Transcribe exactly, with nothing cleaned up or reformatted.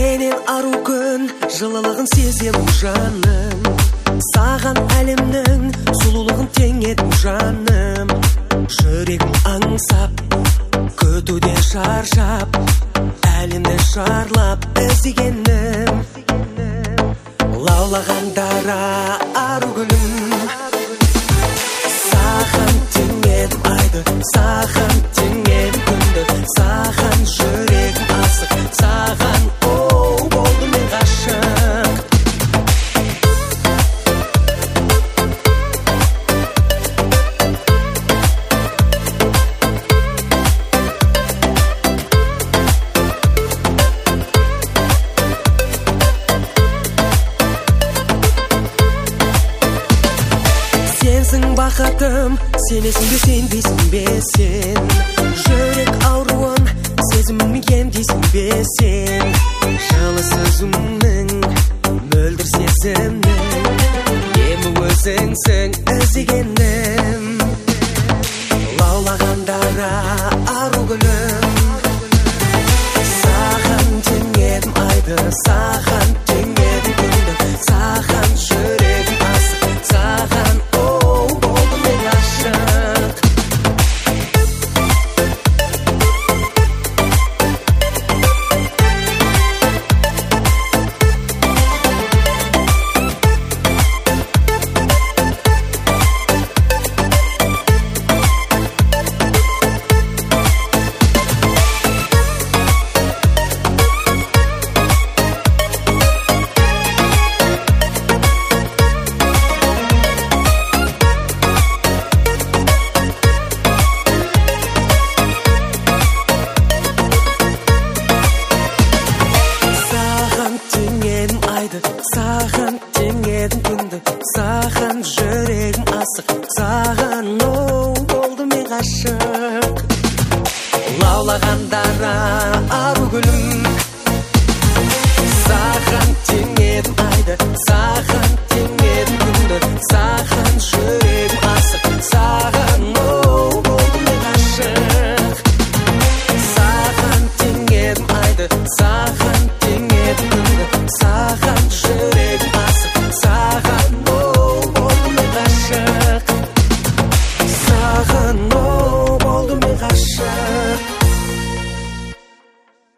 Сенен ару күн жылылығын сезем жаным. Саған әлемнің сұлулығын тең едім жаным. Жүрегім аңсап, күтуде шаршап, әлемді шарлап іздегенім. Лаулағандара ару гүлім, саған тең едім айды, саған тең едім күнді, саған жүрегім асық, саған оу болдым мен ғашық. Сенсің бақытым, сенесің бе сенбейсің бе сен? Жүрек ауруын сезіміңмен емдейсің бе сен? Жылы сөзімнің, мөлдір сезімнің, емі өзіңсің іздегенім. Лаулағандара ару гүлім, саған тең едім айды, саған тең едім күнді, саған жүрегім асық, саған оу болдым мен ғашық. Саған тең едім күнді, саған жүрегім асық, саған оу болдым мен ғашық. Лаулағандара ару гүлім, саған тең едім айды, саған тең едім күнді, саған